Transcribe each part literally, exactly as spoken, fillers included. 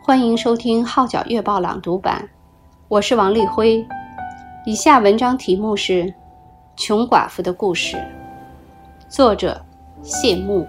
欢迎收听号角月报朗读版，我是王丽辉。以下文章题目是《穷寡妇的故事》，作者谢幕。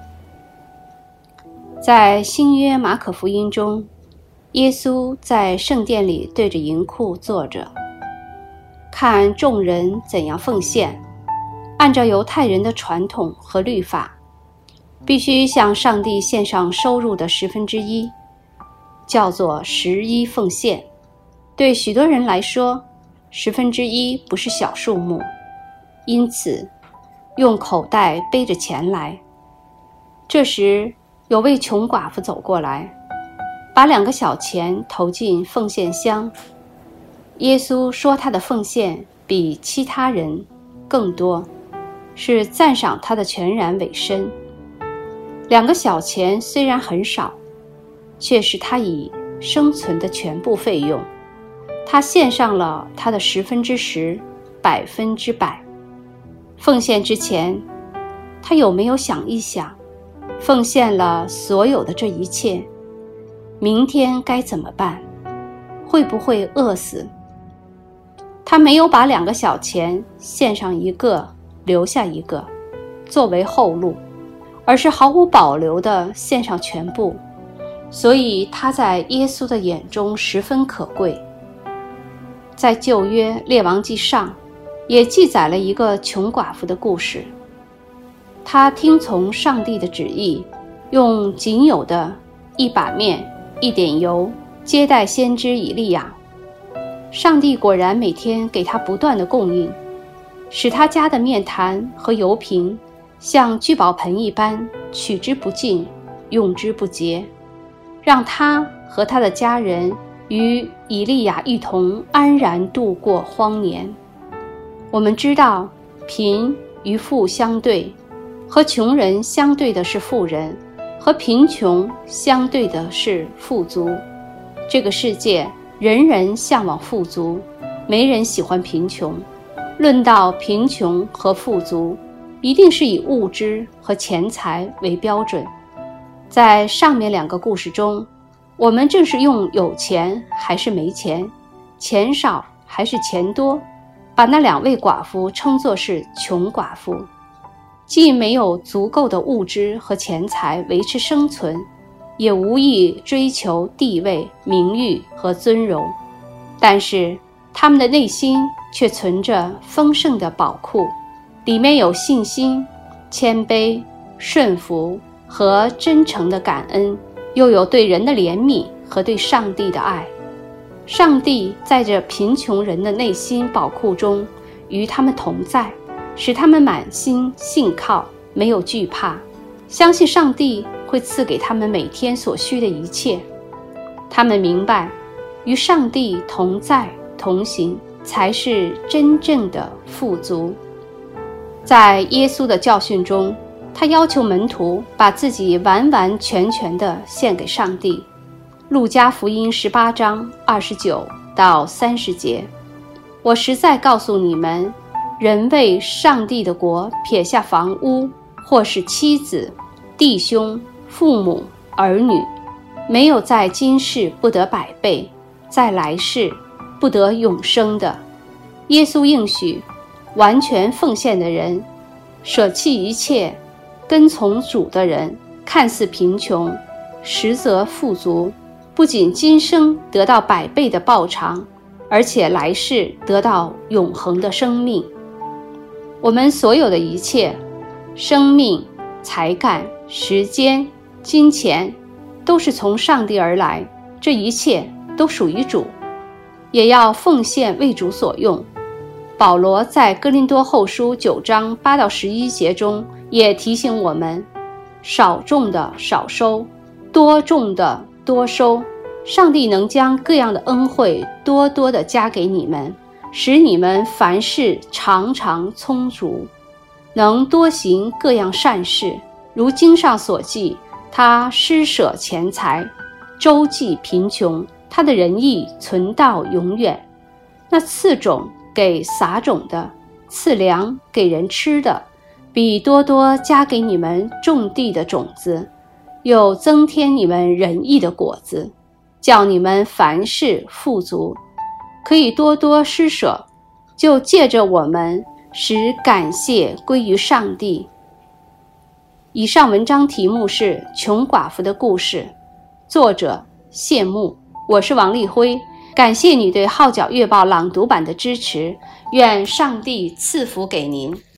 在新约马可福音中，耶稣在圣殿里对着银库坐着，看众人怎样奉献。按照犹太人的传统和律法，必须向上帝献上收入的十分之一，叫做十一奉献。对许多人来说，十分之一不是小数目，因此用口袋背着钱来。这时有位穷寡妇走过来，把两个小钱投进奉献箱。耶稣说他的奉献比其他人更多，是赞赏他的全然委身。两个小钱虽然很少，却是他以生存的全部费用。他献上了他的十分之十，百分之百。奉献之前，他有没有想一想，奉献了所有的这一切，明天该怎么办？会不会饿死？他没有把两个小钱献上一个，留下一个，作为后路，而是毫无保留地献上全部。所以他在耶稣的眼中十分可贵。在旧约列王记上也记载了一个穷寡妇的故事。她听从上帝的旨意，用仅有的一把面一点油接待先知以利亚。上帝果然每天给她不断的供应，使她家的面坛和油瓶像聚宝盆一般，取之不尽，用之不竭，让她和她的家人与以利亚一同安然度过荒年。我们知道，贫与富相对，和穷人相对的是富人，和贫穷相对的是富足。这个世界人人向往富足，没人喜欢贫穷。论到贫穷和富足，一定是以物质和钱财为标准。在上面两个故事中，我们正是用有钱还是没钱，钱少还是钱多，把那两位寡妇称作是穷寡妇。既没有足够的物质和钱财维持生存，也无意追求地位、名誉和尊荣，但是他们的内心却存着丰盛的宝库，里面有信心、谦卑、顺服和真诚的感恩，又有对人的怜悯和对上帝的爱。上帝在这贫穷人的内心宝库中与他们同在，使他们满心信靠，没有惧怕，相信上帝会赐给他们每天所需的一切。他们明白，与上帝同在同行才是真正的富足。在耶稣的教训中，他要求门徒把自己完完全全地献给上帝。路加福音十八章二十九到三十节，我实在告诉你们，人为上帝的国撇下房屋，或是妻子、弟兄、父母、儿女，没有在今世不得百倍，在来世不得永生的。耶稣应许，完全奉献的人，舍弃一切跟从主的人，看似贫穷，实则富足，不仅今生得到百倍的报偿，而且来世得到永恒的生命。我们所有的一切，生命、才干、时间、金钱，都是从上帝而来，这一切都属于主，也要奉献为主所用。保罗在哥林多后书九章八到十一节中也提醒我们，少种的少收，多种的多收。上帝能将各样的恩惠多多地加给你们，使你们凡事常常充足，能多行各样善事。如经上所记，他施舍钱财，周济贫穷，他的仁义存到永远。那赐种给撒种的，赐粮给人吃的，比多多加给你们种地的种子，又增添你们仁义的果子。 叫你们凡事富足，可以多多施舍，就借着我们使感谢归于上帝。以上文章题目是《穷寡妇的故事》，作者谢幕。我是王丽辉，感谢你对号角月报朗读版的支持，愿上帝赐福给您。